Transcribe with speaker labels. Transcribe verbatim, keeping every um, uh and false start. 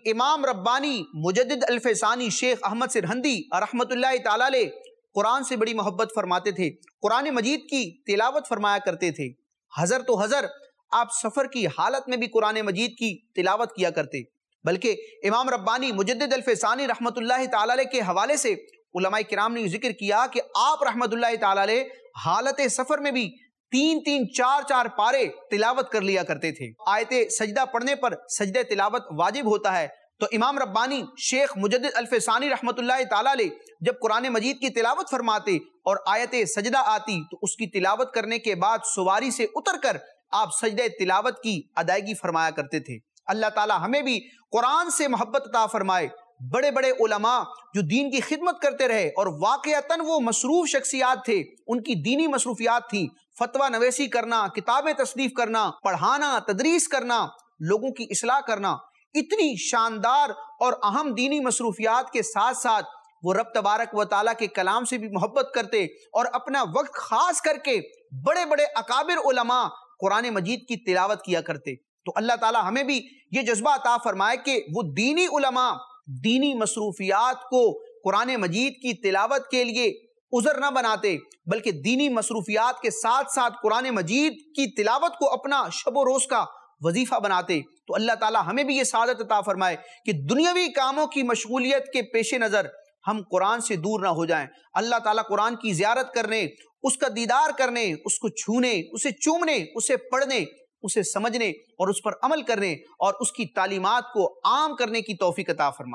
Speaker 1: امام ربانی مجدد الفیضانی شیخ احمد سرہندی رحمت اللہ تعالی علیہ قرآن سے بڑی محبت فرماتے تھے، قرآن مجید کی تلاوت فرمایا کرتے تھے۔ حضر تو حضر آپ سفر کی حالت میں بھی قرآن مجید کی تلاوت کیا کرتے، بلکہ امام ربانی مجدد الفیضانی رحمت اللہ تعالی علیہ کے حوالے سے علماء کرام نے ذکر کیا کہ آپ رحمت اللہ تعالی علیہ حالت سفر میں بھی تین تین چار چار پارے تلاوت کر لیا کرتے تھے۔ آیت سجدہ پڑھنے پر سجدہ تلاوت واجب ہوتا ہے، تو امام ربانی شیخ مجدد الفیضانی رحمت اللہ تعالی علیہ جب قرآن مجید کی تلاوت فرماتے اور آیت سجدہ آتی تو اس کی تلاوت کرنے کے بعد سواری سے اتر کر آپ سجدہ تلاوت کی ادائیگی فرمایا کرتے تھے۔ اللہ تعالی ہمیں بھی قرآن سے محبت عطا فرمائے۔ بڑے بڑے علماء جو دین کی خدمت کرتے رہے اور واقعتاً وہ مصروف شخصیات تھے، ان کی دینی مصروفیات تھیں، فتویٰ نویسی کرنا، کتابیں تصنیف کرنا، پڑھانا، تدریس کرنا، لوگوں کی اصلاح کرنا، اتنی شاندار اور اہم دینی مصروفیات کے ساتھ ساتھ وہ رب تبارک و تعالیٰ کے کلام سے بھی محبت کرتے اور اپنا وقت خاص کر کے بڑے بڑے اکابر علماء قرآن مجید کی تلاوت کیا کرتے۔ تو اللہ تعالیٰ ہمیں بھی یہ جذبہ عطا فرمائے کہ وہ دینی علماء دینی مصروفیات کو قرآن مجید کی تلاوت کے لیے عذر نہ بناتے، بلکہ دینی مصروفیات کے ساتھ ساتھ قرآن مجید کی تلاوت کو اپنا شب و روز کا وظیفہ بناتے۔ تو اللہ تعالیٰ ہمیں بھی یہ سعادت عطا فرمائے کہ دنیاوی کاموں کی مشغولیت کے پیش نظر ہم قرآن سے دور نہ ہو جائیں۔ اللہ تعالیٰ قرآن کی زیارت کرنے، اس کا دیدار کرنے، اس کو چھونے، اسے چومنے، اسے پڑھنے، اسے سمجھنے اور اس پر عمل کرنے اور اس کی تعلیمات کو عام کرنے کی توفیق عطا فرمائے۔